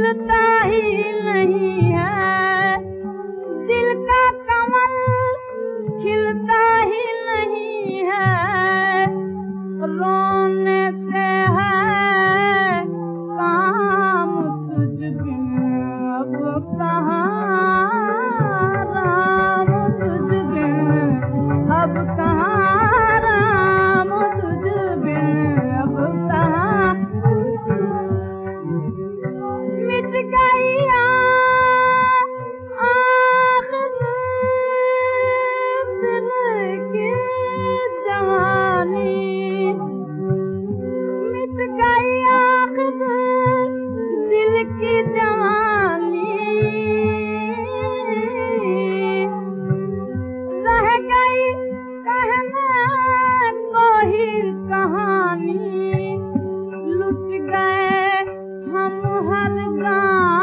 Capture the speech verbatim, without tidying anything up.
खिलता ही नहीं है, दिल का कमल खिलता ही नहीं है, रोने से है काम तुझ बिन अब कहाँ राम तुझ बिन अब कहाँ राम तुझ बिन अब कहाँ मिट गई आखिर दिल की जवानी, मिट गई आखिर दिल की जवानी, रह गई कहने को ही कहानी, लुट गए हम हर गाँव